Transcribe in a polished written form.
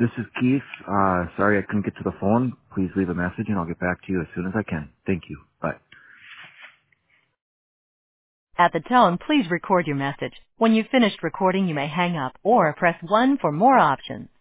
This is Keith. Sorry I couldn't get to the phone. Please leave a message and I'll get back to you as soon as I can. Thank you. Bye. At the tone, please record your message. When you've finished recording, you may hang up or press 1 for more options.